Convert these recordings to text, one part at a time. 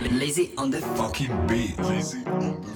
Lazy on the fucking beat. Lazy on the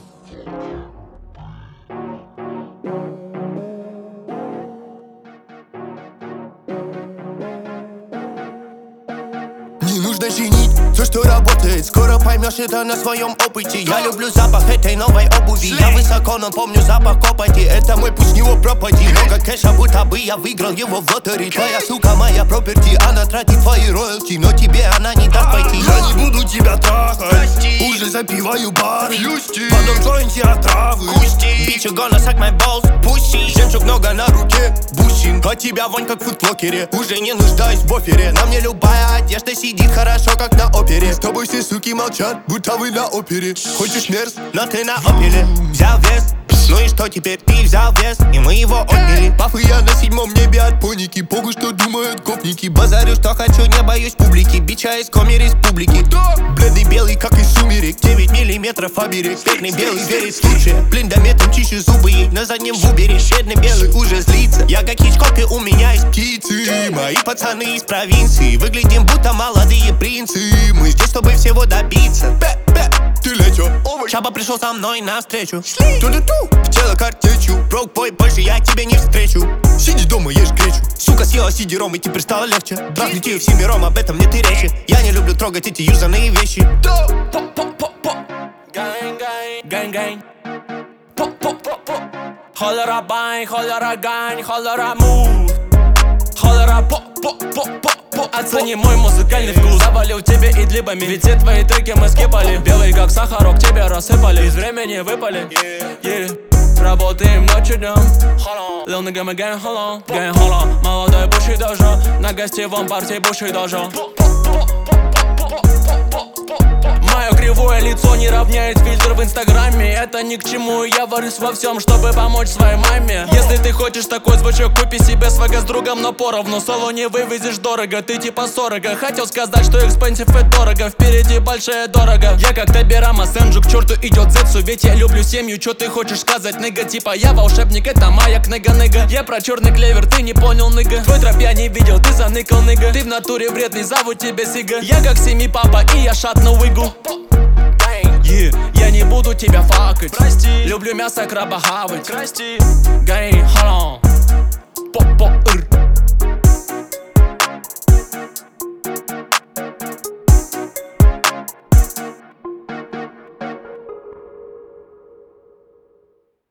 Не нужно чинить все, что работает. Скоро поймешь это на своем опыте. Я люблю запах этой новой обуви. Я высоко, но помню запах копоти. Это мой путь, с него пропади. Много кэша, будто бы я выиграл его в лотерей. Твоя сука моя проперти. Она тратит твои роялти, но тебе она не даст пойти. Я не буду тебя трахать, уже запиваю бары. Потом джойнте отравы. Bitch, you gonna suck my balls, pussy. Жемчуг много на руке, бусин. От тебя вонь как в фудблокере. Уже не нуждаюсь в буфере. На мне любая одежда сидит хорошо, как на опере. С тобой все суки молчат, будто вы на опере. Хочешь мерз, но ты на опеле. Взял вес, ну и что теперь? Ты взял вес, и мы его отняли. Пафы я на 7-м небе от поники. Похуй, что думают гопники. Базарю, что хочу, не боюсь публики. Бича из коми республики. Бледный белый, как из сумерек. 9 миллиметров оберег. Бедный белый верит в лучшее. Блиндометом чищу зубы ей на заднем вубере. Бедный белый уже злится. Я как Хичкок, и у меня есть птицы. Мои пацаны из провинции. Выглядим будто молодые принцы. Мы здесь, чтобы всего добиться. Ты лечо, Шаба пришел со мной навстречу. Ту-ду-ту, в тело картечью. Брок бой, больше я тебя не встречу. Сиди дома, ешь гречу. Сука съела сидером, и теперь стало легче. Трахнуть ее всемиром, об этом нет и речи. Я не люблю трогать эти юзанные вещи. Гэнг-гэнг. Холера байн, холера гань, холера мув. Холера по-по-по-по. Оцени мой музыкальный вкус. Завалил тебе идлибами, ведь все твои треки мы скипали. Белый как сахарок, тебя рассыпали. Из времени выпали. Работаем ночью днем. Lil nigga мы gang холо. Молодой Бушидожо. На гостевом парте Бушидожо. Мое кривое лицо не равняет фильтр в инстаграме. Это ни к чему, я варюсь во всем, чтобы помочь своей маме. Если ты хочешь такой звучок, купи себе свага с другом, но поровну. Соло не вывезешь дорого, ты типа 40. Хотел сказать, что экспенсив это дорого. Впереди большая дорога. Я как Табирама Сенджу, к черту идет зетсу. Ведь я люблю семью, что ты хочешь сказать, ныга? Типа я волшебник, это моя книга. Я про черный клевер, ты не понял, ныга. Твой троп я не видел, ты заныкал, ныга. Ты в натуре вредный, зовут тебя Сига. Я как семи папа, и я шатну выгу. Я не буду тебя факать. Прости. Люблю мясо краба хавать. Прости.